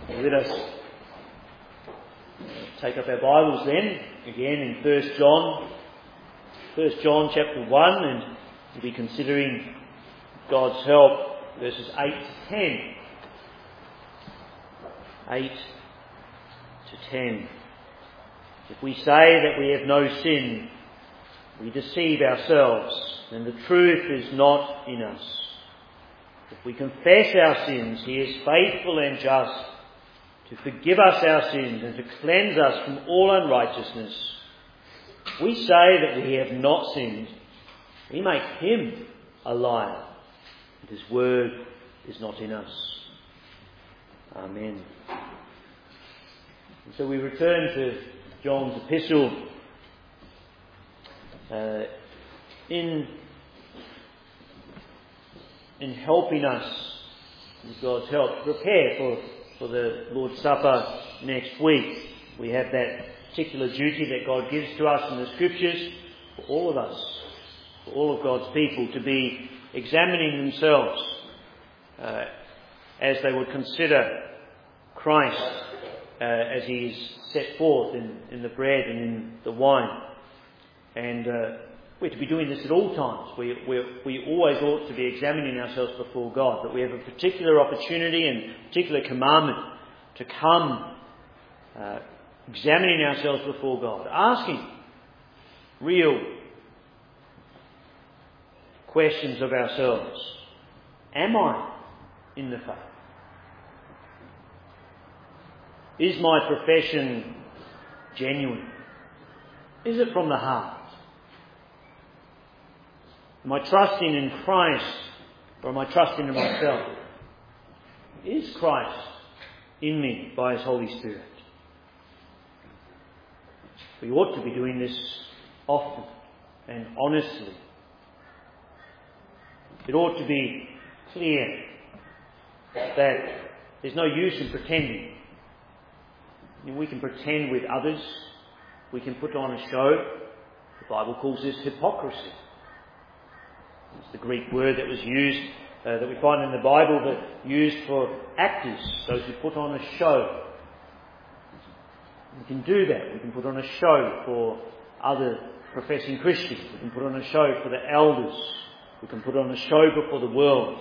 Let us take up our Bibles then, again in 1 John chapter 1, and we'll be considering God's help, verses 8 to 10. 8 to 10. If we say that we have no sin, we deceive ourselves, and the truth is not in us. If we confess our sins, He is faithful and just to forgive us our sins and to cleanse us from all unrighteousness. If we say that we have not sinned, we make Him a liar, and His word is not in us. Amen. And so we return to John's epistle in helping us, with God's help, prepare for the Lord's Supper next week. We have that particular duty that God gives to us in the Scriptures for all of us, for all of God's people, to be examining themselves as they would consider Christ as He is set forth in the bread and in the wine. And we're to be doing this at all times. We always ought to be examining ourselves before God, that we have a particular opportunity and particular commandment to come examining ourselves before God, asking real questions of ourselves. Am I in the faith? Is my profession genuine? Is it from the heart? Am I trusting in Christ, or am I trusting in myself? Is Christ in me by His Holy Spirit? We ought to be doing this often and honestly. It ought to be clear that there's no use in pretending. We can pretend with others. We can put on a show. The Bible calls this hypocrisy. It's the Greek word that was used, that we find in the Bible, that used for actors, those who put on a show. We can do that. We can put on a show for other professing Christians. We can put on a show for the elders. We can put on a show before the world.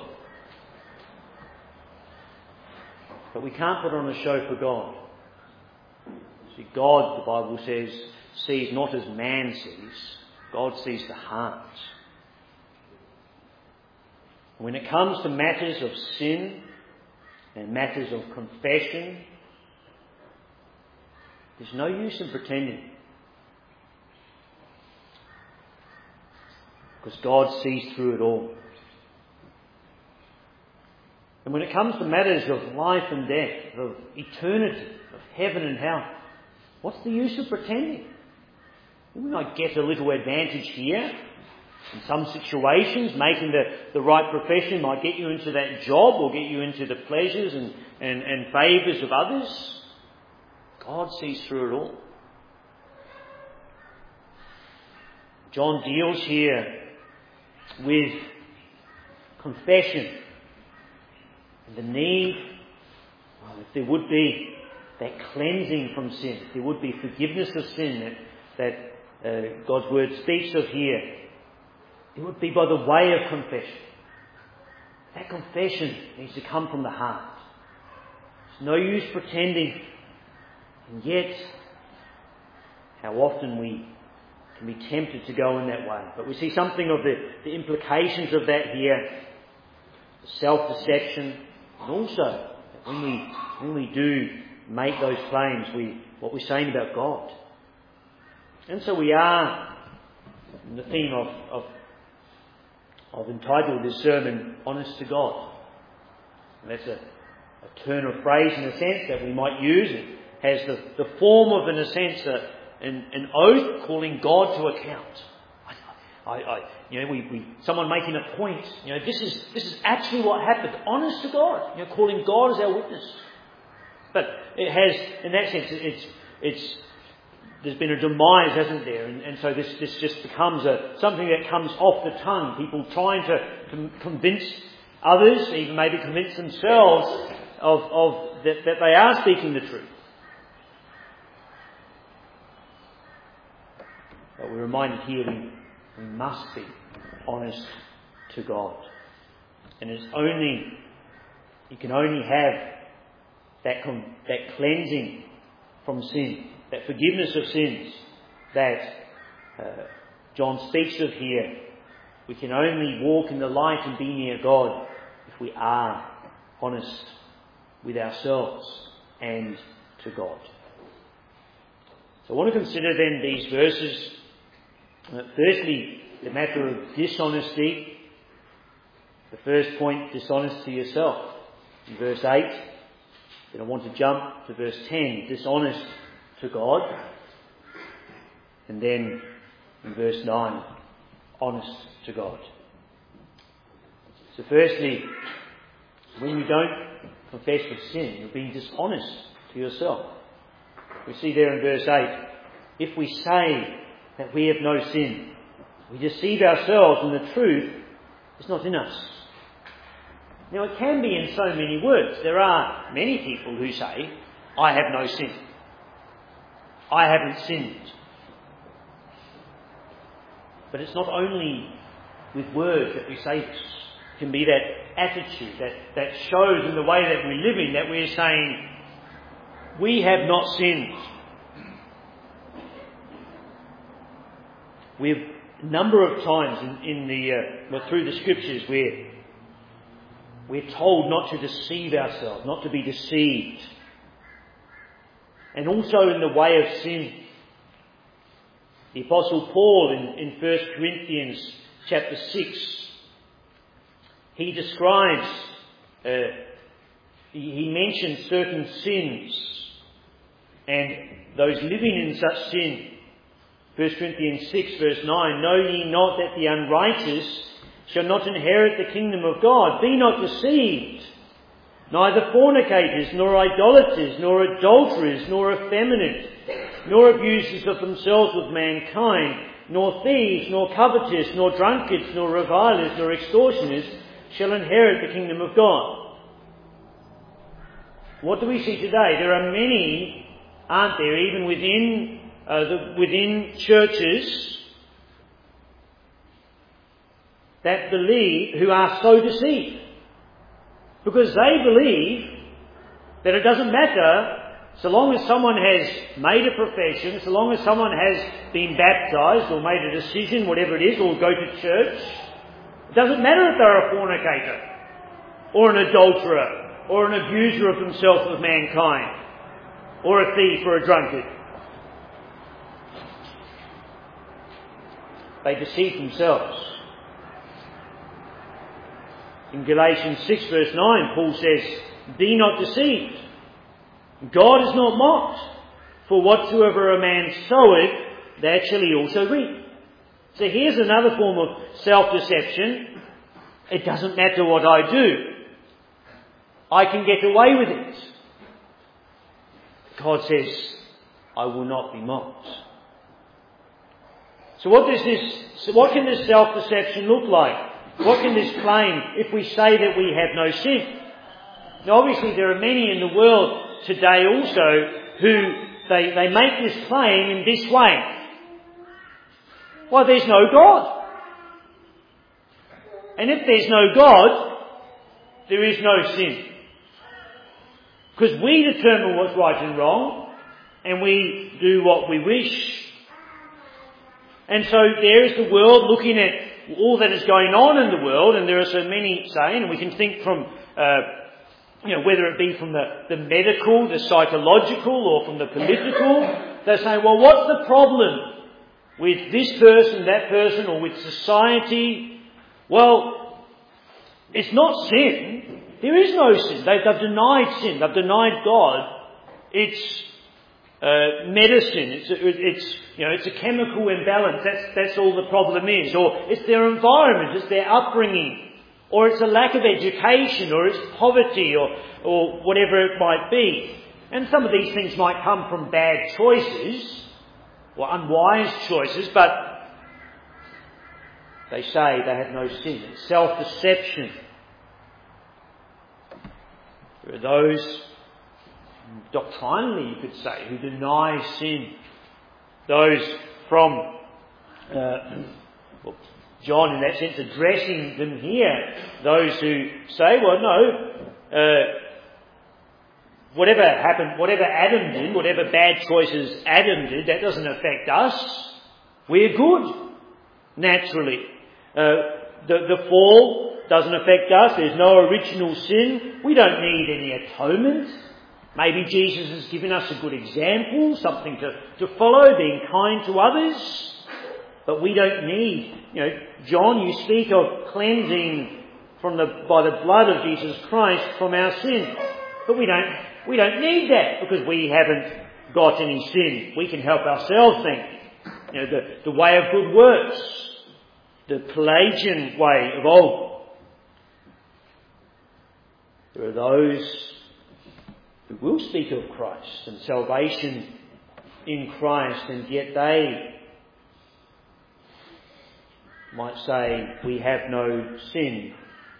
But we can't put on a show for God. See, God, the Bible says, sees not as man sees. God sees the heart. When it comes to matters of sin and matters of confession, there's no use in pretending. Because God sees through it all. And when it comes to matters of life and death, of eternity, of heaven and hell, what's the use of pretending? We might get a little advantage here. In some situations, making the right profession might get you into that job or get you into the pleasures and favours of others. God sees through it all. John deals here with confession and the need, if there would be that cleansing from sin, if there would be forgiveness of sin that God's Word speaks of here, it would be by the way of confession. That confession needs to come from the heart. There's no use pretending. And yet, how often we can be tempted to go in that way. But we see something of the implications of that here. The self-deception. And also, that when we do make those claims, what we're saying about God. And so we are in the theme of I've entitled this sermon, Honest to God. And that's a turn of phrase in a sense that we might use. It has the form of, in a sense, an oath calling God to account. Someone making a point. This is actually what happened. Honest to God. Calling God as our witness. But it has, in that sense, there's been a demise, hasn't there? And so this just becomes something that comes off the tongue. People trying to convince others, even maybe convince themselves of that they are speaking the truth. But we're reminded here we must be honest to God. And you can only have that cleansing from sin, that forgiveness of sins that John speaks of here. We can only walk in the light and be near God if we are honest with ourselves and to God. So I want to consider then these verses. Firstly, the matter of dishonesty. The first point, dishonest to yourself, in verse 8. Then I want to jump to verse 10, dishonest to God. And then in verse 9, honest to God. So firstly, when you don't confess your sin, you're being dishonest to yourself. We see there in verse 8, if we say that we have no sin, we deceive ourselves and the truth is not in us. Now it can be in so many words. There are many people who say, I have no sin. I haven't sinned. But it's not only with words that we say this. It can be that attitude that shows in the way that we live in that we're saying, we have not sinned. We've a number of times through the scriptures we're told not to deceive ourselves, not to be deceived. And also in the way of sin. The Apostle Paul in 1 Corinthians chapter 6, he describes, he mentions certain sins and those living in such sin. 1 Corinthians 6 verse 9, know ye not that the unrighteous shall not inherit the kingdom of God? Be not deceived. Neither fornicators, nor idolaters, nor adulterers, nor effeminate, nor abusers of themselves with mankind, nor thieves, nor covetous, nor drunkards, nor revilers, nor extortioners shall inherit the kingdom of God. What do we see today? There are many, aren't there, even within churches that believe, who are so deceived. Because they believe that it doesn't matter so long as someone has made a profession, so long as someone has been baptised or made a decision, whatever it is, or go to church. It doesn't matter if they're a fornicator or an adulterer or an abuser of themselves with mankind or a thief or a drunkard. They deceive themselves. In Galatians 6 verse 9, Paul says, be not deceived. God is not mocked. For whatsoever a man soweth, that shall he also reap. So here's another form of self-deception. It doesn't matter what I do. I can get away with it. God says, I will not be mocked. So what can this self-deception look like? What can this claim if we say that we have no sin? Now obviously there are many in the world today also who they make this claim in this way. Well, there's no God. And if there's no God, there is no sin. Because we determine what's right and wrong, and we do what we wish. And so there is the world looking at all that is going on in the world, and there are so many saying, and we can think from, whether it be from the medical, the psychological, or from the political, they're saying, well, what's the problem with this person, that person, or with society? Well, it's not sin. There is no sin. They've denied sin. They've denied God. It's medicine. It's a chemical imbalance. That's all the problem is. Or it's their environment. It's their upbringing. Or it's a lack of education. Or it's poverty. Or whatever it might be. And some of these things might come from bad choices. Or unwise choices. But they say they have no sin. It's self-deception. There are those doctrinally, you could say, who deny sin. Those from John, in that sense, addressing them here. Those who say, well, no, whatever happened, whatever Adam did, whatever bad choices Adam did, that doesn't affect us. We're good, naturally. The fall doesn't affect us. There's no original sin. We don't need any atonement. Maybe Jesus has given us a good example, something to follow, being kind to others. But we don't need, John, you speak of cleansing by the blood of Jesus Christ from our sin. But we don't need that because we haven't got any sin. We can help ourselves then. The way of good works, the Pelagian way of old. There are those who will speak of Christ and salvation in Christ, and yet they might say, we have no sin.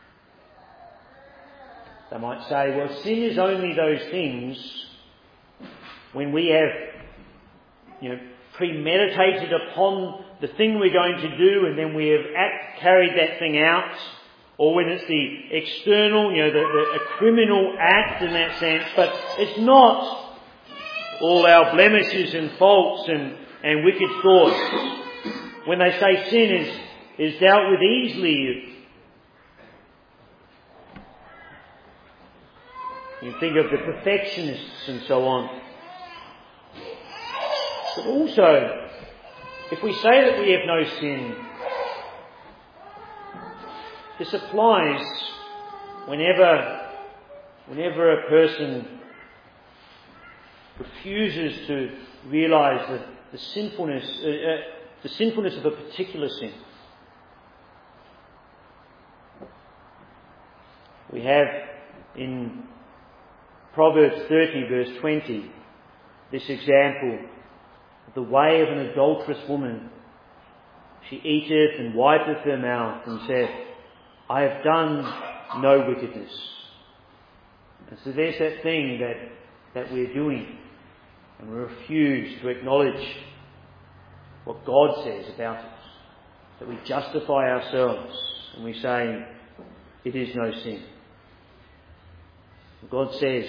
They might say, well, sin is only those things when we have, premeditated upon the thing we're going to do, and then we have carried that thing out, or when it's the external, a criminal act in that sense, but it's not all our blemishes and faults and wicked thoughts. When they say sin is dealt with easily, you think of the perfectionists and so on. But also, if we say that we have no sin, this applies whenever a person refuses to realise the sinfulness of a particular sin. We have in Proverbs 30 verse 20 this example of the way of an adulterous woman. She eateth and wipeth her mouth and saith, I have done no wickedness. And so there's that thing that we're doing, and we refuse to acknowledge what God says about us. That we justify ourselves and we say, it is no sin. God says,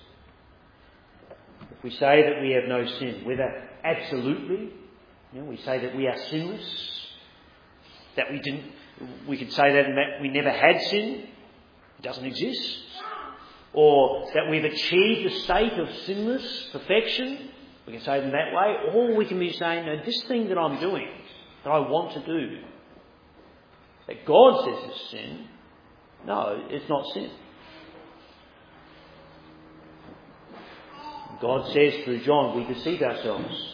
if we say that we have no sin, whether absolutely, we say that we are sinless, that we could say that we never had sin, it doesn't exist, or that we've achieved a state of sinless perfection, we can say it in that way, or we can be saying, no, this thing that I'm doing, that I want to do, that God says is sin, no, it's not sin. God says through John, we deceive ourselves.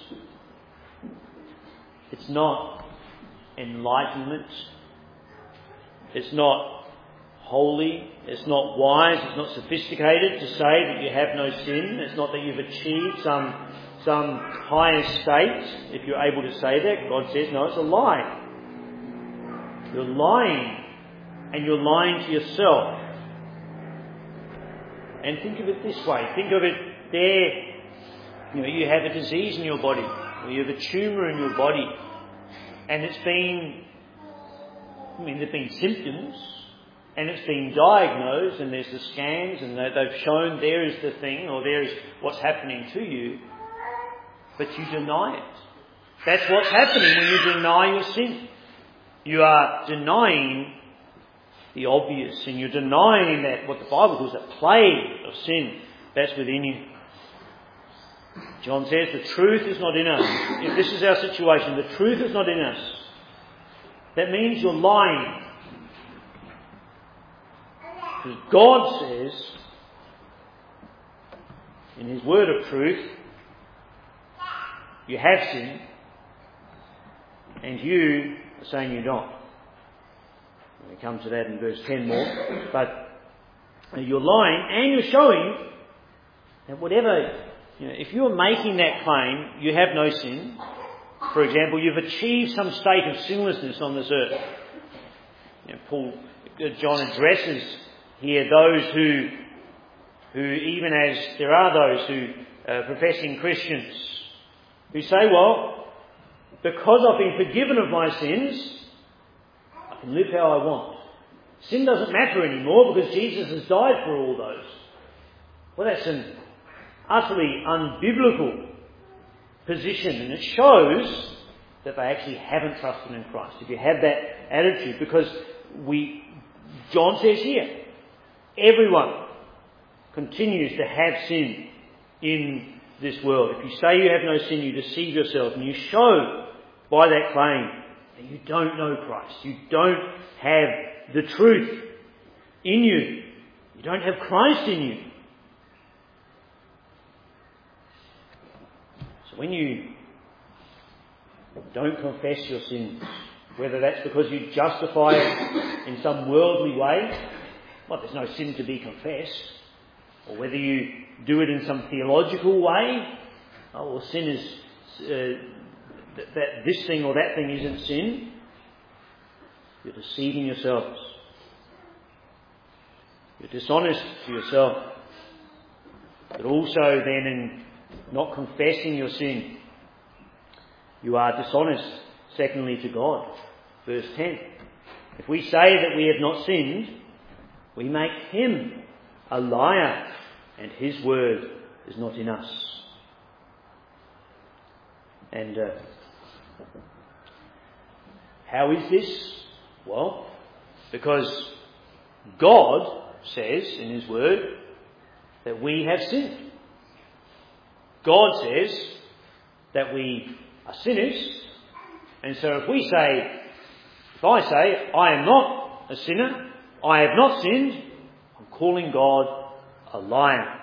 It's not enlightenment. It's not holy. It's not wise. It's not sophisticated to say that you have no sin. It's not that you've achieved some higher state, if you're able to say that. God says, no, it's a lie. You're lying, and you're lying to yourself. And think of it this way. Think of it there, you have a disease in your body, or you have a tumour in your body, and there's been symptoms, and it's been diagnosed, and there's the scans, and they've shown there is the thing, or there is what's happening to you, but you deny it. That's what's happening when you deny your sin. You are denying the obvious, and you're denying that what the Bible calls a plague of sin that's within you. John says the truth is not in us. If this is our situation, the truth is not in us. That means you're lying. Because God says, in His word of truth, you have sinned, and you are saying you don't. We come to that in verse 10 more. But you're lying, and you're showing that whatever, if you're making that claim, you have no sin. For example, you've achieved some state of sinlessness on this earth. John addresses here those who, even as there are those who professing Christians, who say, well, because I've been forgiven of my sins, I can live how I want. Sin doesn't matter anymore because Jesus has died for all those. Well, that's an utterly unbiblical position, and it shows that they actually haven't trusted in Christ. If you have that attitude, because John says here, everyone continues to have sin in this world. If you say you have no sin, you deceive yourself, and you show by that claim that you don't know Christ. You don't have the truth in you. You don't have Christ in you. So when you don't confess your sins, whether that's because you justify it in some worldly way, well, there's no sin to be confessed, or whether you do it in some theological way, oh, well, sin is that this thing or that thing isn't sin, you're deceiving yourselves. You're dishonest to yourself. But also then in not confessing your sin, you are dishonest, secondly, to God. Verse 10. If we say that we have not sinned, we make him a liar, and his word is not in us. And how is this? Well, because God says in his word that we have sinned. God says that we are sinners, and so if I say I am not a sinner, I have not sinned, I'm calling God a liar.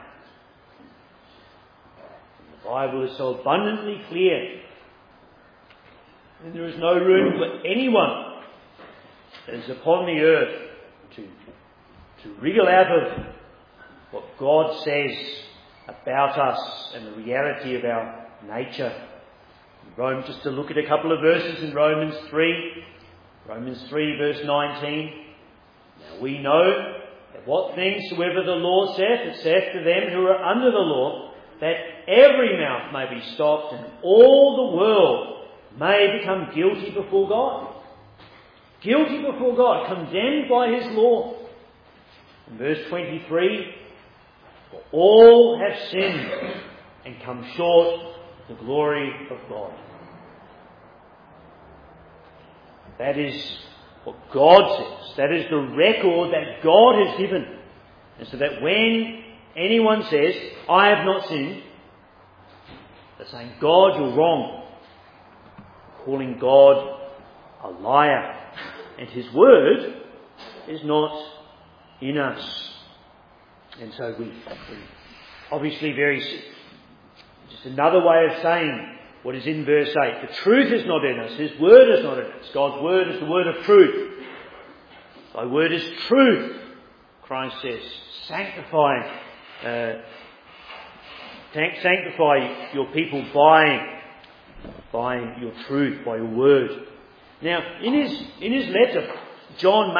The Bible is so abundantly clear, and there is no room for anyone that is upon the earth to wriggle out of what God says about us and the reality of our nature. Just to look at a couple of verses in Romans 3 verse 19. Now we know that what things soever the law saith, it saith to them who are under the law, that every mouth may be stopped and all the world may become guilty before God. Guilty before God, condemned by his law. In verse 23, for all have sinned and come short of the glory of God. That is what God says. That is the record that God has given. And so that when anyone says, I have not sinned, they're saying, God, you're wrong. Calling God a liar. And his word is not in us. And so we obviously just another way of saying what is in verse 8. The truth is not in us. His word is not in us. God's word is the word of truth. Thy word is truth, Christ says. Sanctify your people by your truth, by your word. Now, in his letter, John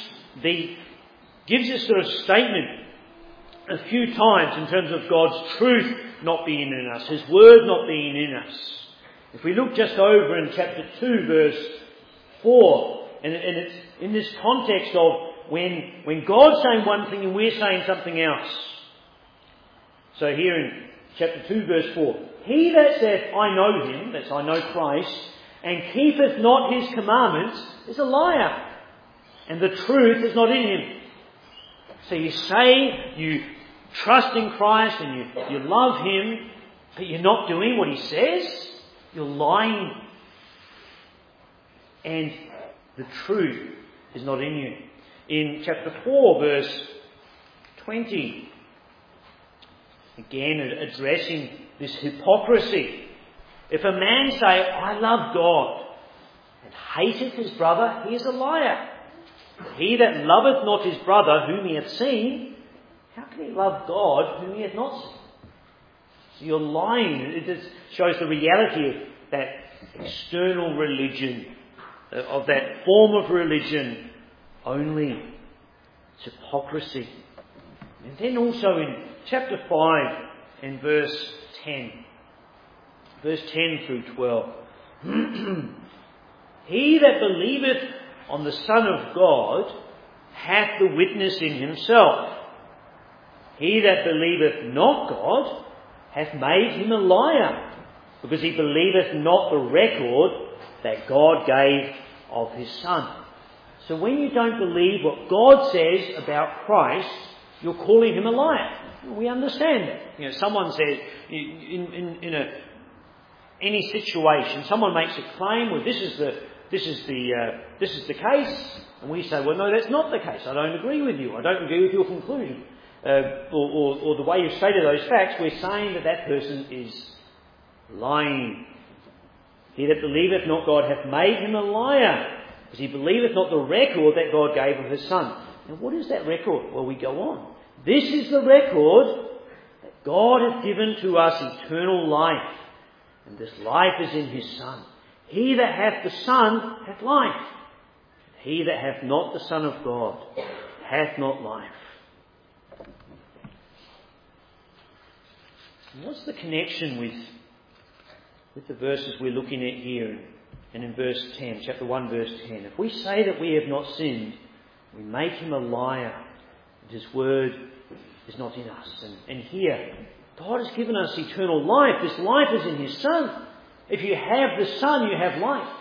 gives this sort of statement a few times in terms of God's truth not being in us, his word not being in us. If we look just over in chapter 2 verse 4, and it's in this context of when God's saying one thing and we're saying something else. So here in chapter 2 verse 4, he that saith, I know him, that's I know Christ, and keepeth not his commandments, is a liar, and the truth is not in him. So you say you trust in Christ and you love him, but you're not doing what he says. You're lying. And the truth is not in you. In chapter 4, verse 20, again addressing this hypocrisy. If a man say, I love God, and hateth his brother, he is a liar. He that loveth not his brother whom he hath seen, how can he love God whom he hath not seen? So you're lying. It just shows the reality of that external religion, of that form of religion only. It's hypocrisy. And then also in chapter 5 and verse 10. Verse 10 through 12. He that believeth on the Son of God hath the witness in himself. He that believeth not God hath made him a liar, because he believeth not the record that God gave of his Son. So when you don't believe what God says about Christ, you're calling him a liar. We understand that. Someone says in any situation, someone makes a claim, well, this is the case, and we say, well, no, that's not the case. I don't agree with you. I don't agree with your conclusion, or the way you stated those facts. We're saying that person is lying. He that believeth not God hath made him a liar, because he believeth not the record that God gave of his Son. Now, what is that record? Well, we go on. This is the record that God hath given to us eternal life, and this life is in his Son. He that hath the Son hath life. He that hath not the Son of God hath not life. And what's the connection with the verses we're looking at here and in verse 10, chapter 1, verse 10? If we say that we have not sinned, we make him a liar, and his word is not in us. And here, God has given us eternal life. This life is in his Son. If you have the Son, you have life.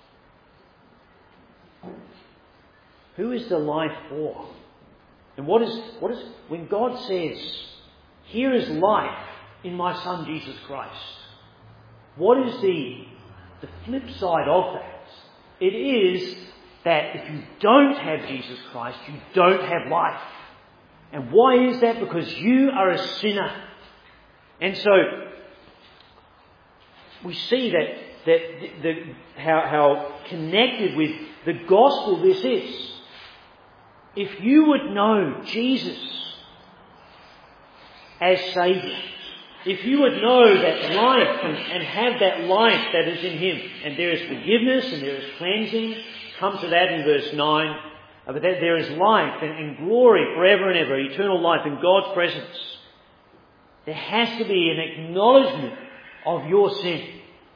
Who is the life for? And what is when God says, here is life in my Son Jesus Christ, what is the flip side of that? It is that if you don't have Jesus Christ, you don't have life. And why is that? Because you are a sinner. And so we see how connected with the gospel this is. If you would know Jesus as Saviour, if you would know that life and have that life that is in him, and there is forgiveness and there is cleansing, come to that in verse 9, but that there is life and glory forever and ever, eternal life in God's presence, there has to be an acknowledgement of your sin.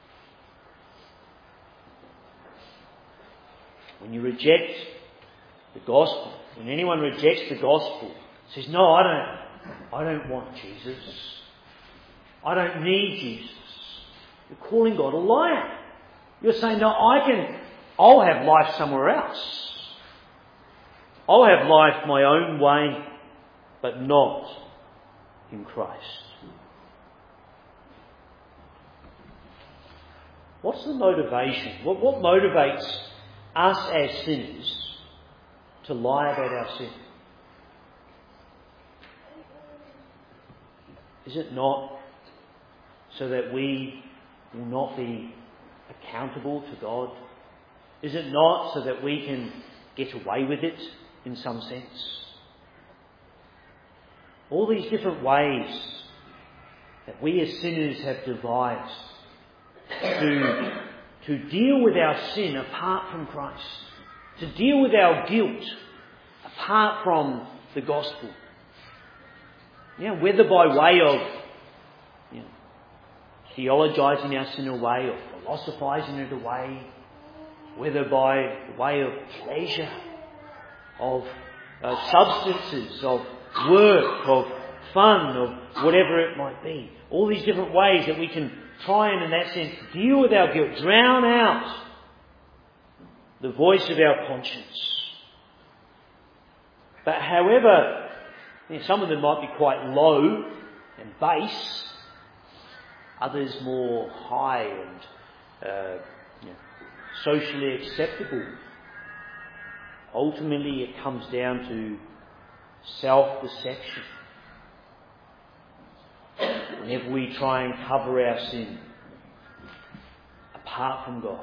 When you reject the gospel, when anyone rejects the gospel, says, no, I don't want Jesus. I don't need Jesus. You're calling God a liar. You're saying, no, I'll have life somewhere else. I'll have life my own way, but not in Christ. What's the motivation? What motivates us as sinners to lie about our sin? Is it not so that we will not be accountable to God? Is it not so that we can get away with it in some sense? All these different ways that we as sinners have devised to deal with our sin apart from Christ, to deal with our guilt apart from the gospel. Whether by way of theologising our sin away or philosophising it away, whether by way of pleasure, of substances, of work, of fun, of whatever it might be. All these different ways that we can try and, in that sense, deal with our guilt, drown out the voice of our conscience. But however, some of them might be quite low and base, others more high and socially acceptable. Ultimately, it comes down to self-deception. Whenever we try and cover our sin apart from God.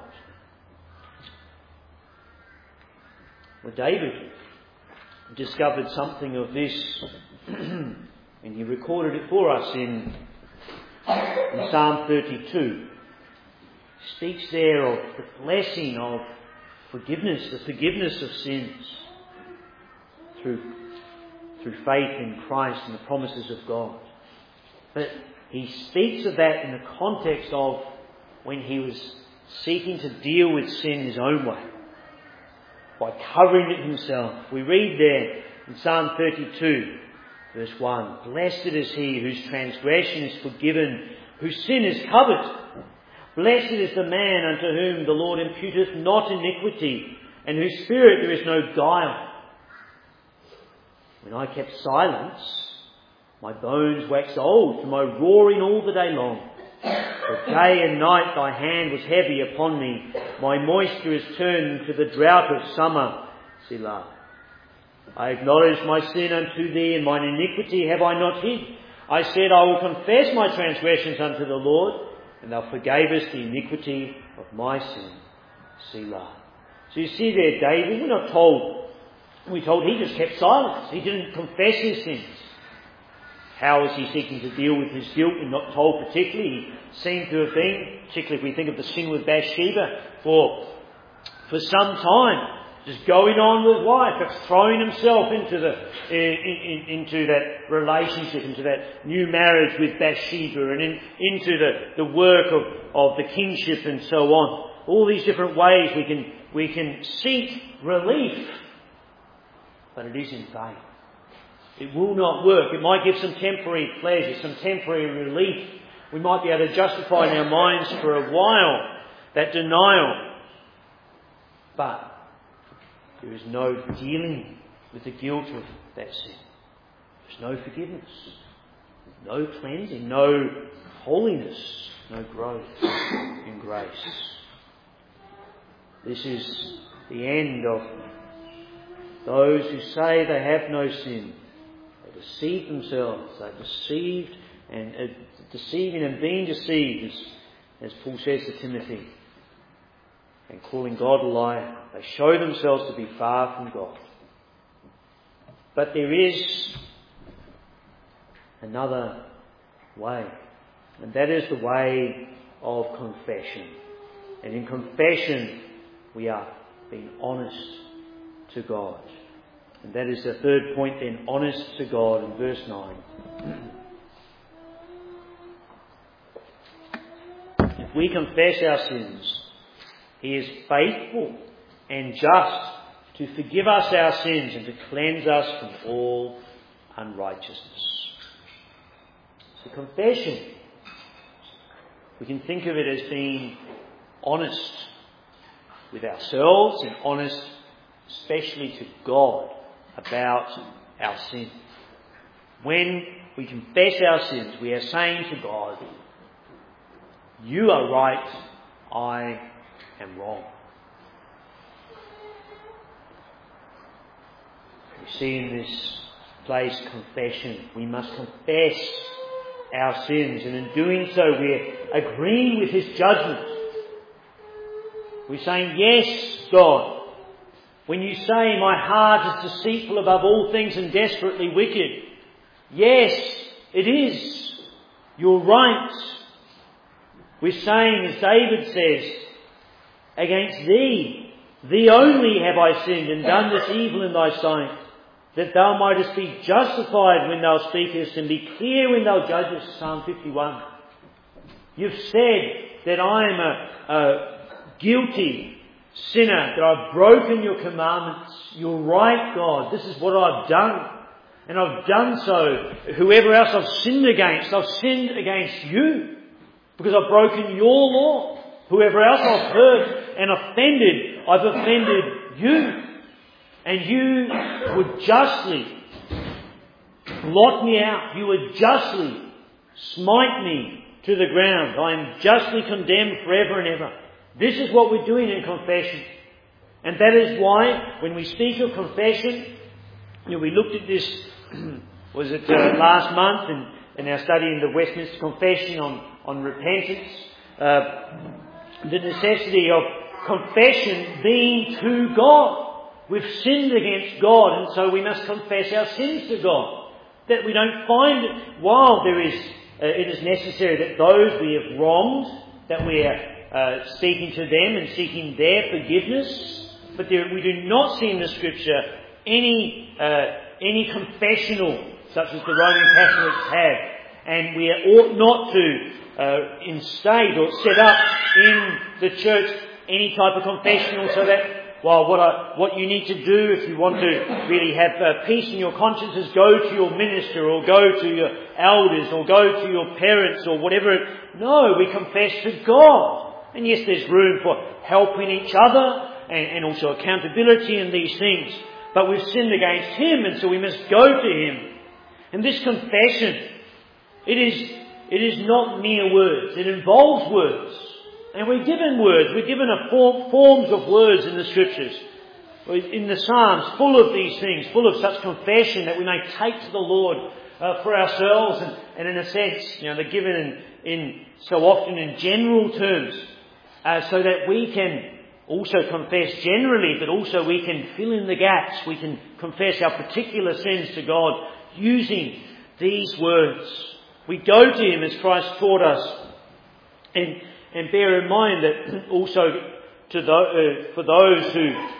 Well, David discovered something of this and he recorded it for us in Psalm 32. He speaks there of the blessing of forgiveness, the forgiveness of sins through through faith in Christ and the promises of God. But he speaks of that in the context of when he was seeking to deal with sin his own way, by covering it himself. We read there in Psalm 32, verse 1, "Blessed is he whose transgression is forgiven, whose sin is covered. Blessed is the man unto whom the Lord imputeth not iniquity, and whose spirit there is no guile. When I kept silence, my bones waxed old from my roaring all the day long. For day and night thy hand was heavy upon me. My moisture is turned to the drought of summer. Selah. I acknowledged my sin unto thee, and mine iniquity have I not hid. I said, I will confess my transgressions unto the Lord, and thou forgavest the iniquity of my sin. Selah." So you see there, David, we're told he just kept silence. He didn't confess his sins. How was he seeking to deal with his guilt? We're not told particularly. He seemed to have been, particularly if we think of the sin with Bathsheba, for some time, just going on with life, but throwing himself into that relationship, into that new marriage with Bathsheba, and into the work of the kingship and so on. All these different ways we can seek relief, but it is in vain. It will not work. It might give some temporary pleasure, some temporary relief. We might be able to justify in our minds for a while that denial, but there is no dealing with the guilt of that sin. There's no forgiveness, no cleansing, no holiness, no growth in grace. This is the end of those who say they have no sin. They deceive themselves. They're deceived and deceiving and being deceived, as Paul says to Timothy, and calling God a liar. They show themselves to be far from God. But there is another way, and that is the way of confession. And in confession, we are being honest to God. And that is the third point then, honest to God in verse 9. If we confess our sins, He is faithful and just to forgive us our sins and to cleanse us from all unrighteousness. So confession, we can think of it as being honest with ourselves and honest especially to God about our sin. When we confess our sins, we are saying to God, you are right, I am wrong. We see in this place confession. We must confess our sins, and in doing so we're agreeing with His judgment. We're saying, yes, God. When you say my heart is deceitful above all things and desperately wicked, yes, it is. You're right. We're saying, as David says, against thee only have I sinned and done this evil in thy sight, that thou mightest be justified when thou speakest and be clear when thou judgest. Psalm 51. You've said that I am a guilty sinner, that I've broken your commandments. You're right, God. This is what I've done. And I've done so. Whoever else I've sinned against you. Because I've broken your law. Whoever else I've hurt and offended, I've offended you. And you would justly blot me out. You would justly smite me to the ground. I am justly condemned forever and ever. This is what we're doing in confession. And that is why when we speak of confession, we looked at this, was it last month in our study in the Westminster Confession on repentance, the necessity of confession being to God. We've sinned against God, and so we must confess our sins to God. That we don't find it while it is necessary that those we have wronged, that we are speaking to them and seeking their forgiveness. But we do not see in the Scripture any any confessional, such as the Roman Catholics have. And we ought not to instate or set up in the church any type of confessional so that, well, what you need to do if you want to really have peace in your conscience is go to your minister or go to your elders or go to your parents or whatever. No, we confess to God. And yes, there's room for helping each other and also accountability in these things. But we've sinned against Him, and so we must go to Him. And this confession, it is not mere words. It involves words. And we're given words. We're given forms of words in the Scriptures. In the Psalms, full of these things, full of such confession that we may take to the Lord for ourselves. And in a sense, they're given in so often in general terms, so that we can also confess generally, but also we can fill in the gaps. We can confess our particular sins to God using these words. We go to Him as Christ taught us. And bear in mind that also for those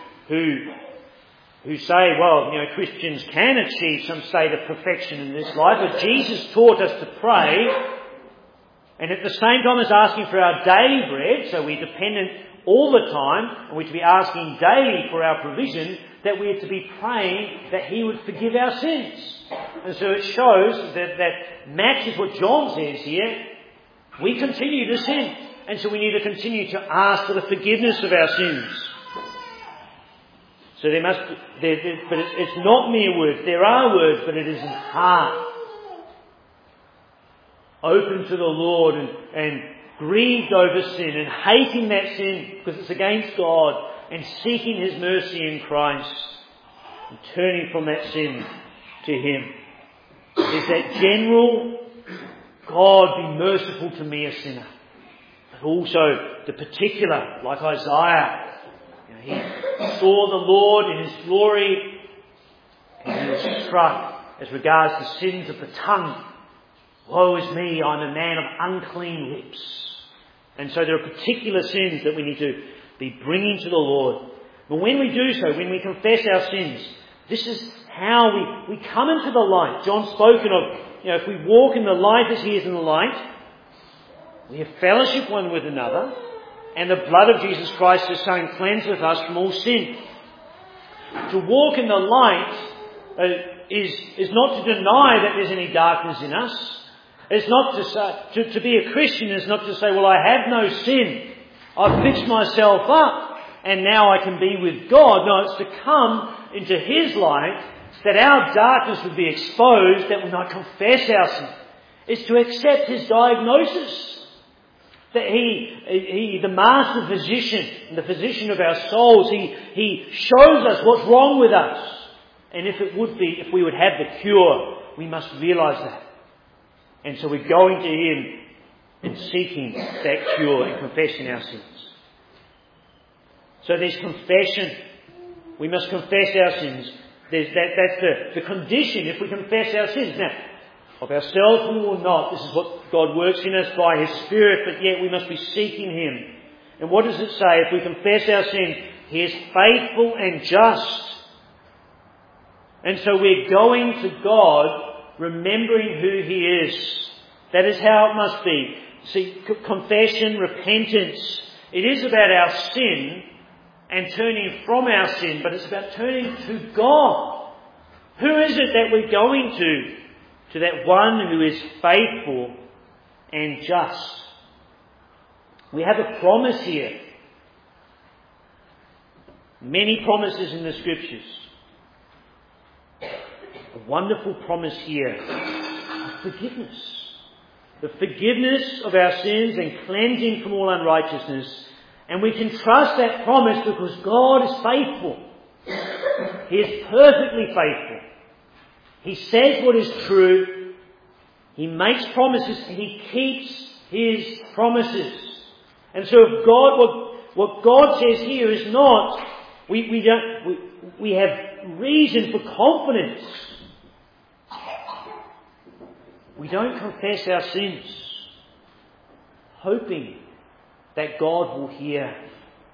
who say, well, Christians can achieve some state of perfection in this life, but Jesus taught us to pray, and at the same time as asking for our daily bread, so we're dependent all the time, and we're to be asking daily for our provision, that we are to be praying that He would forgive our sins. And so it shows that matches what John says here. We continue to sin, and so we need to continue to ask for the forgiveness of our sins. So but it's not mere words. There are words, but it is in heart. Open to the Lord and grieved over sin and hating that sin because it's against God and seeking His mercy in Christ and turning from that sin to Him. There's that general, God be merciful to me a sinner. But also the particular, like Isaiah. He saw the Lord in His glory and he was struck as regards the sins of the tongue. Woe is me, I'm a man of unclean lips. And so there are particular sins that we need to be bringing to the Lord. But when we do so, when we confess our sins, this is how we come into the light. John's spoken of, if we walk in the light as He is in the light, we have fellowship one with another, and the blood of Jesus Christ is saying, cleanseth us from all sin. To walk in the light is not to deny that there's any darkness in us. It's not to say, to be a Christian is not to say, well, I have no sin. I've fixed myself up and now I can be with God. No, it's to come into His light that our darkness would be exposed, that we might confess our sin. It's to accept His diagnosis. That He, the master physician, the physician of our souls, He shows us what's wrong with us. And if we would have the cure, we must realise that. And so we're going to Him and seeking that cure and confessing our sins. So there's confession. We must confess our sins. That's the condition if we confess our sins. Now, of ourselves we will not. This is what God works in us by His Spirit, but yet we must be seeking Him. And what does it say? If we confess our sins, He is faithful and just. And so we're going to God remembering who He is. That is how it must be. See, confession, repentance, it is about our sin and turning from our sin, but it's about turning to God. Who is it that we're going to? To that one who is faithful and just. We have a promise here. Many promises in the Scriptures. A wonderful promise here of forgiveness. The forgiveness of our sins and cleansing from all unrighteousness. And we can trust that promise because God is faithful. He is perfectly faithful. He says what is true. He makes promises. He keeps His promises. And so if what God says here is not, we have reason for confidence. We don't confess our sins, hoping that God will hear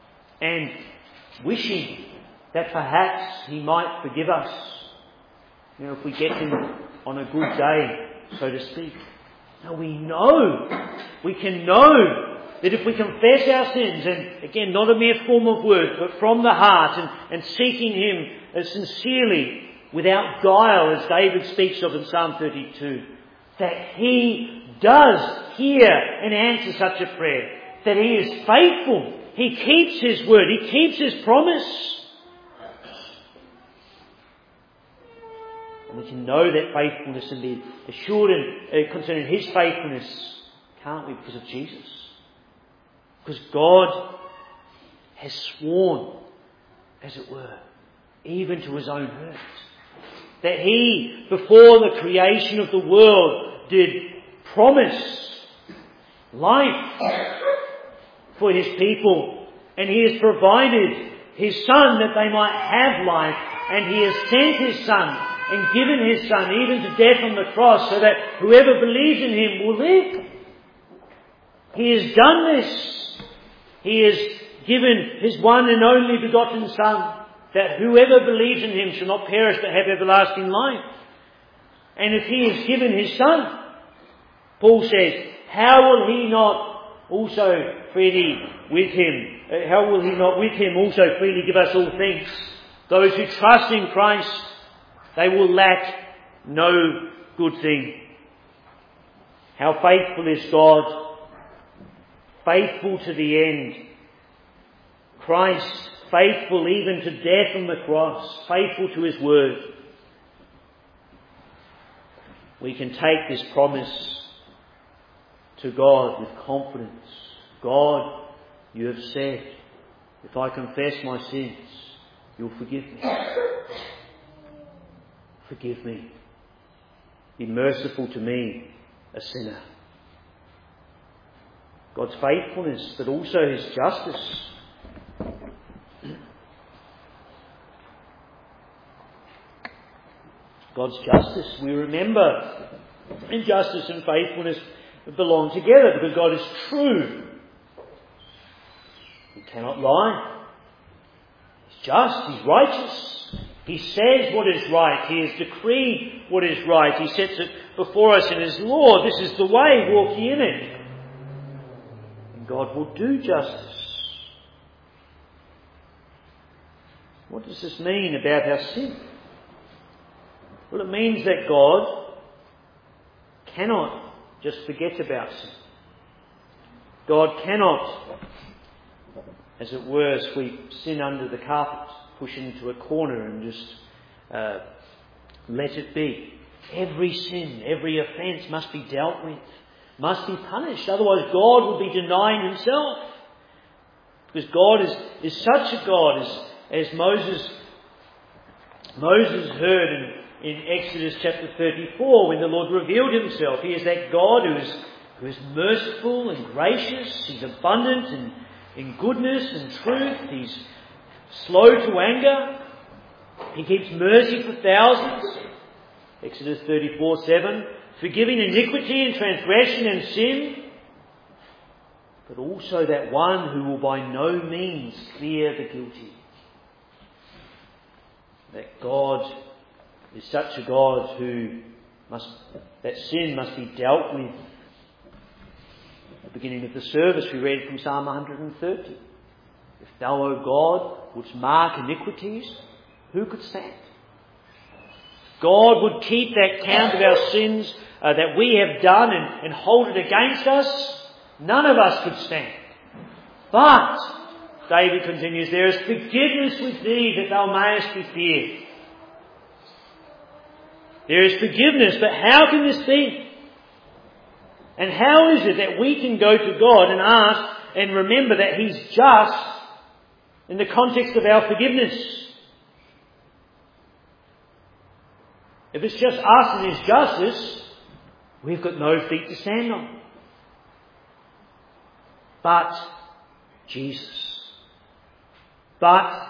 and wishing that perhaps He might forgive us. if we get him on a good day, so to speak. No, we can know that if we confess our sins, and again, not a mere form of words, but from the heart, and seeking him sincerely, without guile, as David speaks of in Psalm 32, that he does hear and answer such a prayer, that he is faithful, he keeps his word, he keeps his promise. And we can know that faithfulness and be assured concerning his faithfulness, can't we, because of Jesus? Because God has sworn, as it were, even to his own hurt, that he, before the creation of the world, did promise life for his people. And he has provided his Son that they might have life. And he has sent his Son and given his Son even to death on the cross, so that whoever believes in him will live. He has done this. He has given his one and only begotten Son, that whoever believes in him shall not perish but have everlasting life. And if he has given his Son, Paul says, how will he not also freely with him, how will he not with him also freely give us all things? Those who trust in Christ, they will lack no good thing. How faithful is God? Faithful to the end. Christ, faithful even to death on the cross, faithful to his word. We can take this promise to God with confidence. God, you have said, if I confess my sins, you'll forgive me. Forgive me. Be merciful to me, a sinner. God's faithfulness, but also his justice. God's justice, we remember, and justice and faithfulness belong together because God is true. He cannot lie. He's just, he's righteous. He says what is right. He has decreed what is right. He sets it before us in his law. This is the way, walk ye in it. And God will do justice. What does this mean about our sin? Well, it means that God cannot just forget about sin. God cannot, as it were, sweep sin under the carpet, push it into a corner and just let it be. Every sin, every offence must be dealt with, must be punished. Otherwise God will be denying himself. Because God is such a God as Moses heard in Exodus chapter 34, when the Lord revealed himself. He is that God who is merciful and gracious. He's abundant in goodness and truth. He's slow to anger. He keeps mercy for thousands. Exodus 34:7. Forgiving iniquity and transgression and sin. But also that one who will by no means clear the guilty. That God is such a God that sin must be dealt with. At the beginning of the service we read from Psalm 130. If thou, O God, wouldst mark iniquities, who could stand? God would keep that count of our sins that we have done and hold it against us. None of us could stand. But, David continues, there is forgiveness with thee that thou mayest be feared. There is forgiveness, but how can this be? And how is it that we can go to God and ask and remember that he's just in the context of our forgiveness? If it's just us and his justice, we've got no feet to stand on. But Jesus. But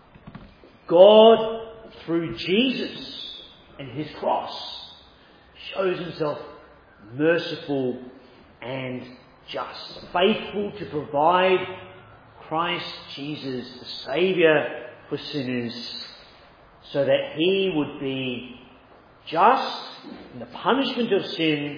God, through Jesus and his cross, shows himself merciful and just, faithful to provide Christ Jesus, the Saviour for sinners, so that he would be just in the punishment of sin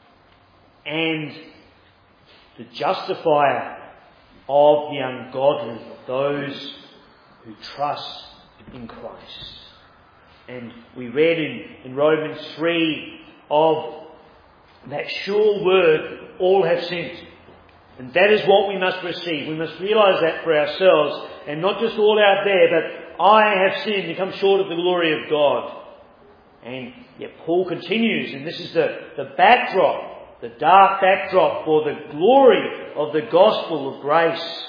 and the justifier of the ungodly, of those who trust in Christ. And we read in Romans 3 of that sure word, all have sinned. And that is what we must receive. We must realise that for ourselves, and not just all out there, but I have sinned and come short of the glory of God. And yet Paul continues, and this is the backdrop, the dark backdrop for the glory of the gospel of grace.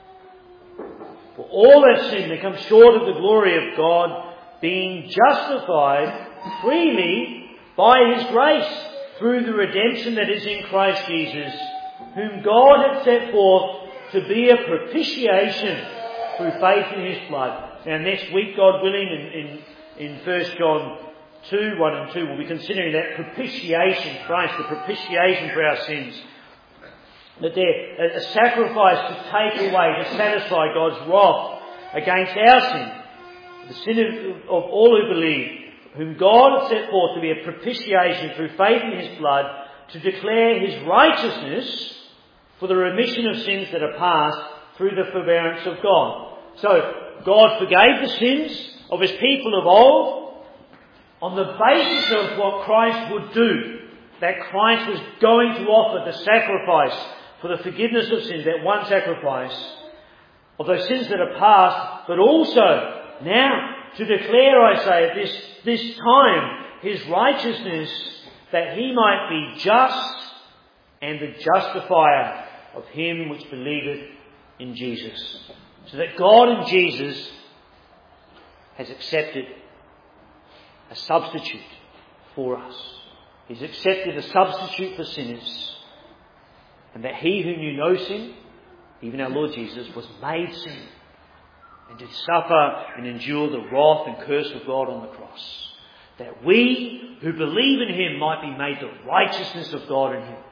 For all have sinned and come short of the glory of God, being justified freely by His grace through the redemption that is in Christ Jesus, whom God had set forth to be a propitiation through faith in His blood. Now next week, God willing, in 1 John 2, 1 and 2, we'll be considering that propitiation, Christ, the propitiation for our sins. That they're a sacrifice to take away, to satisfy God's wrath against our sin, the sin of all who believe, whom God had set forth to be a propitiation through faith in His blood, to declare His righteousness for the remission of sins that are past through the forbearance of God. So, God forgave the sins of His people of old on the basis of what Christ would do. That Christ was going to offer the sacrifice for the forgiveness of sins, that one sacrifice of those sins that are past, but also now to declare, I say, at this time, His righteousness, that He might be just and the justifier of him which believeth in Jesus. So that God in Jesus has accepted a substitute for us. He's accepted a substitute for sinners. And that He who knew no sin, even our Lord Jesus, was made sin, and did suffer and endure the wrath and curse of God on the cross, that we who believe in Him might be made the righteousness of God in Him.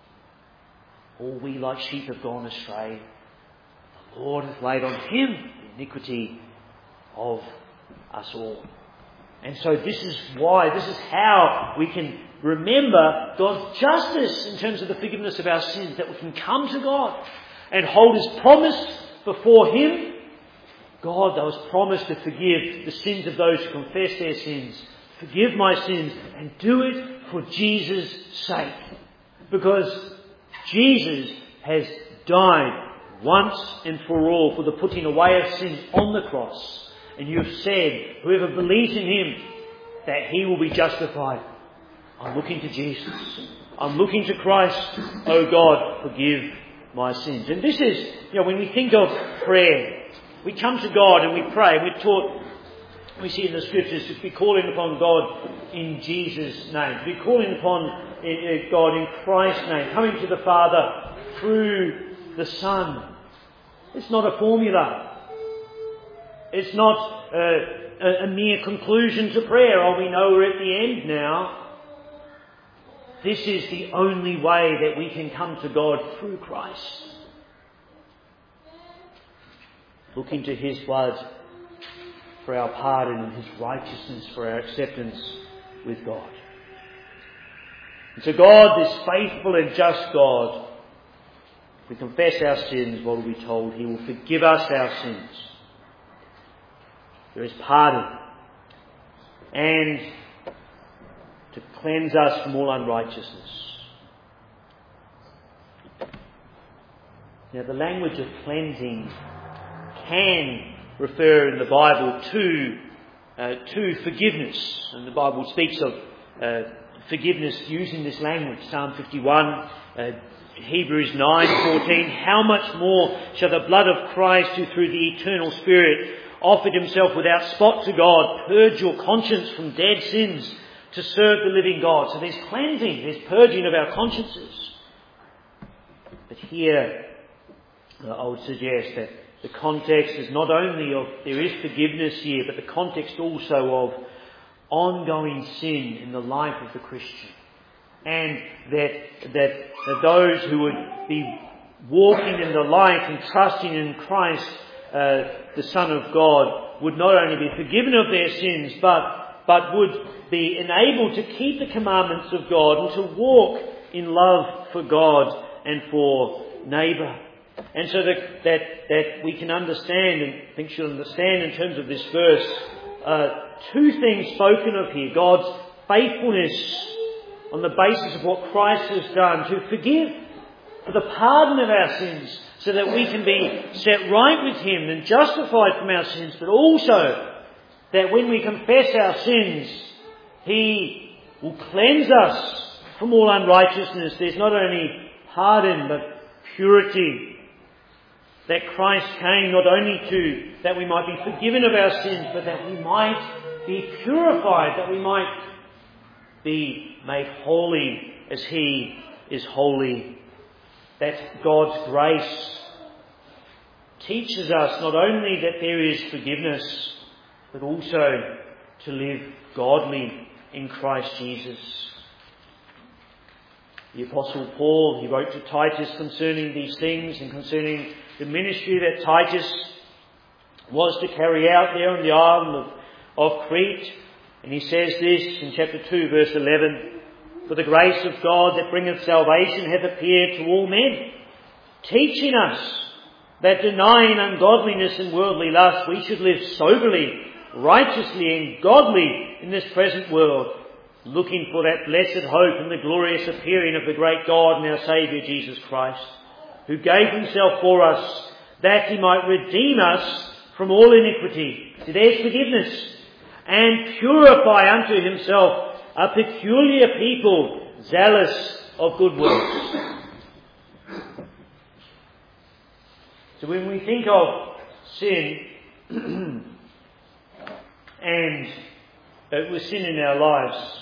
All we like sheep have gone astray. The Lord hath laid on Him the iniquity of us all. And so this is how we can remember God's justice in terms of the forgiveness of our sins, that we can come to God and hold His promise before Him. God, that was promised to forgive the sins of those who confess their sins. Forgive my sins, and do it for Jesus' sake. Because Jesus has died once and for all for the putting away of sin on the cross. And you have said, whoever believes in Him, that he will be justified. I'm looking to Jesus. I'm looking to Christ. Oh God, forgive my sins. And this is, when we think of prayer, we come to God and we pray. We're taught, we see in the Scriptures, to be calling upon God in Jesus' name. To be calling upon God in Christ's name. Coming to the Father through the Son. It's not a formula. It's not a mere conclusion to prayer. Oh, we know we're at the end now. This is the only way that we can come to God through Christ. Looking to His blood for our pardon and His righteousness for our acceptance with God. And so God, this faithful and just God, if we confess our sins, what are we told? He will forgive us our sins. There is pardon, and to cleanse us from all unrighteousness. Now, the language of cleansing can refer in the Bible to forgiveness, and the Bible speaks of forgiveness using this language. Psalm 51, Hebrews 9:14. How much more shall the blood of Christ, who through the eternal Spirit offered Himself without spot to God, purge your conscience from dead sins to serve the living God. So there's cleansing, there's purging of our consciences. But here, I would suggest that the context is not only of, there is forgiveness here, but the context also of ongoing sin in the life of the Christian. And that those who would be walking in the light and trusting in Christ, the Son of God, would not only be forgiven of their sins, but but would be enabled to keep the commandments of God and to walk in love for God and for neighbour. And so that we can understand, and I think she'll understand in terms of this verse, two things spoken of here. God's faithfulness on the basis of what Christ has done to forgive, for the pardon of our sins, so that we can be set right with Him and justified from our sins, but also that when we confess our sins, He will cleanse us from all unrighteousness. There's not only pardon, but purity. That Christ came not only that we might be forgiven of our sins, but that we might be purified, that we might be made holy as He is holy. That God's grace teaches us not only that there is forgiveness, but also to live godly in Christ Jesus. The Apostle Paul, he wrote to Titus concerning these things and concerning the ministry that Titus was to carry out there on the island of Crete. And he says this in chapter 2, verse 11, "For the grace of God that bringeth salvation hath appeared to all men, teaching us that denying ungodliness and worldly lust, we should live soberly, righteously and godly in this present world, looking for that blessed hope and the glorious appearing of the great God and our Saviour Jesus Christ, who gave Himself for us, that He might redeem us from all iniquity." So there's forgiveness. "And purify unto Himself a peculiar people, zealous of good works." So when we think of sin, and with sin in our lives,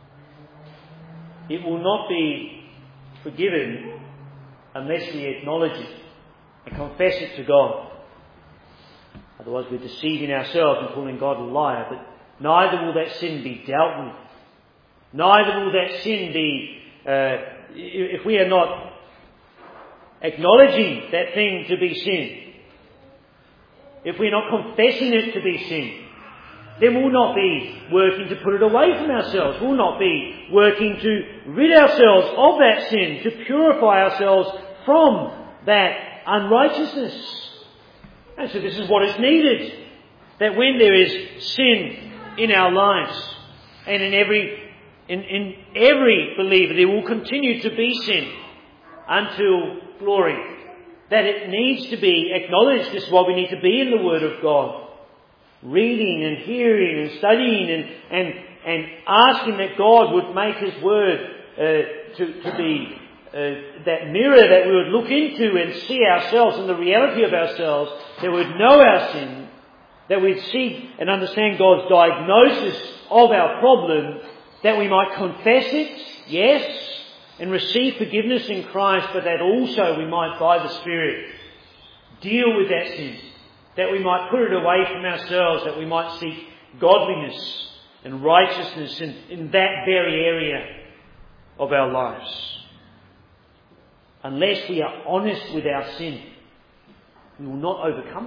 it will not be forgiven unless we acknowledge it and confess it to God. Otherwise we're deceiving ourselves and calling God a liar. But neither will that sin be dealt with. Neither will that sin be, if we are not acknowledging that thing to be sin, if we're not confessing it to be sin, then we'll not be working to put it away from ourselves. We'll not be working to rid ourselves of that sin, to purify ourselves from that unrighteousness. And so this is what is needed. That when there is sin in our lives, and in every believer there will continue to be sin until glory, that it needs to be acknowledged. This is why we need to be in the Word of God, reading and hearing and studying and asking that God would make His Word to be that mirror that we would look into and see ourselves and the reality of ourselves, that we would know our sin, that we'd see and understand God's diagnosis of our problem, that we might confess it, yes, and receive forgiveness in Christ, but that also we might, by the Spirit, deal with that sin, that we might put it away from ourselves, that we might seek godliness and righteousness in that very area of our lives. Unless we are honest with our sin, we will not overcome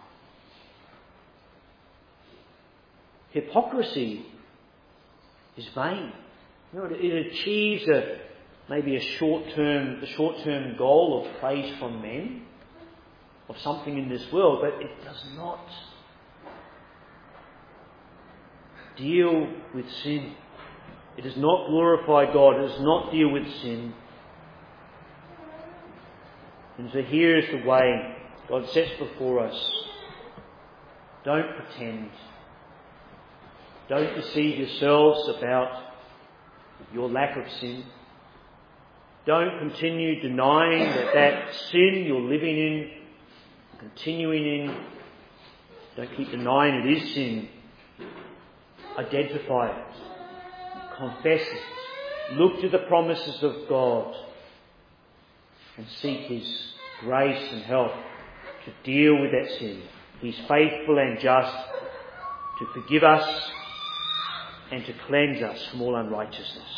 it. Hypocrisy is vain. You know, it achieves maybe the short-term goal of praise from men, of something in this world, but it does not deal with sin. It does not glorify God. It does not deal with sin. And so here is the way God sets before us. Don't pretend. Don't deceive yourselves about your lack of sin. Don't continue denying that sin you're living in, continuing in. Don't keep denying it is sin. Identify it. Confess it. Look to the promises of God and seek His grace and help to deal with that sin. He's faithful and just to forgive us and to cleanse us from all unrighteousness.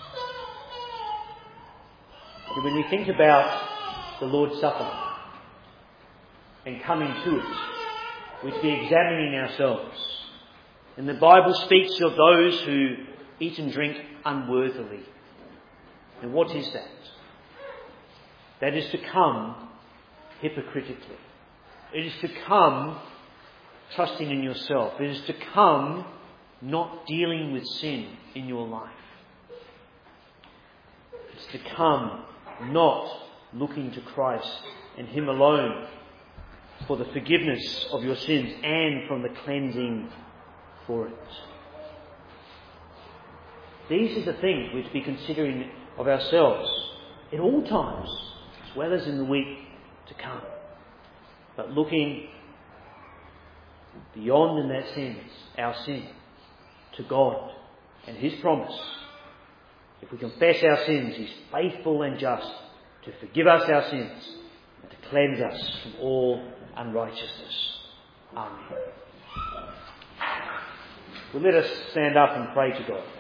And when we think about the Lord's Supper and coming to it, we're to be examining ourselves And the Bible speaks of those who eat and drink unworthily. And what is that? That is to come hypocritically. It is to come trusting in yourself. It is to come not dealing with sin in your life. It's to come not looking to Christ and Him alone for the forgiveness of your sins and from the cleansing for it. These are the things we're to be considering of ourselves in all times, as well as in the week to come. But looking beyond, in that sense, our sin to God and His promise. If we confess our sins, He's faithful and just to forgive us our sins and to cleanse us from all unrighteousness. Amen. Well, let us stand up and pray to God.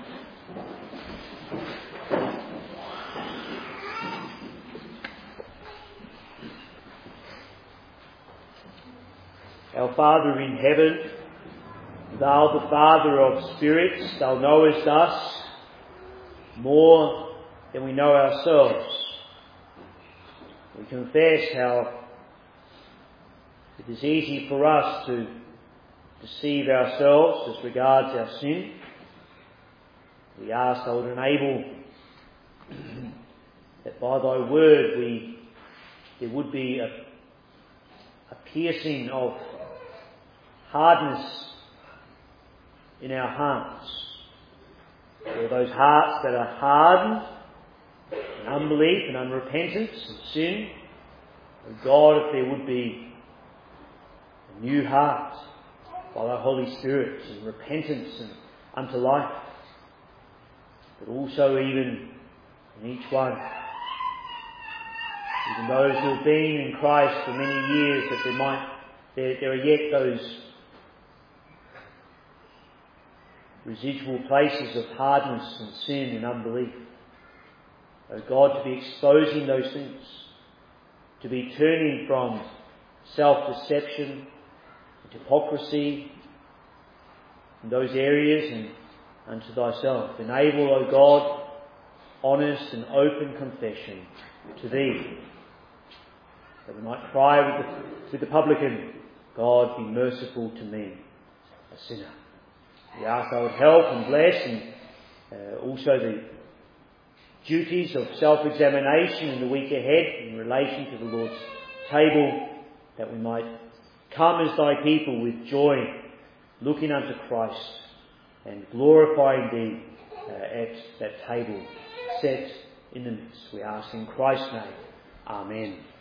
Our Father in heaven, Thou the Father of spirits, Thou knowest us more than we know ourselves. We confess how it is easy for us to deceive ourselves as regards our sin. We ask Thou would enable that by Thy word there would be a piercing of hardness in our hearts. There are those hearts that are hardened in unbelief and unrepentance and sin. Oh God, if there would be a new heart by Thy Holy Spirit and repentance and unto life, but also even in each one, even those who have been in Christ for many years, that there are yet those residual places of hardness and sin and unbelief. Oh God, to be exposing those things, to be turning from self-deception and hypocrisy in those areas and unto Thyself. Enable, O God, honest and open confession to Thee, that we might cry with the publican, God, be merciful to me, a sinner. We ask Thou would help and bless, and also the duties of self-examination in the week ahead in relation to the Lord's table, that we might come as Thy people with joy, looking unto Christ and glorifying Thee at that table set in the midst. We ask in Christ's name. Amen.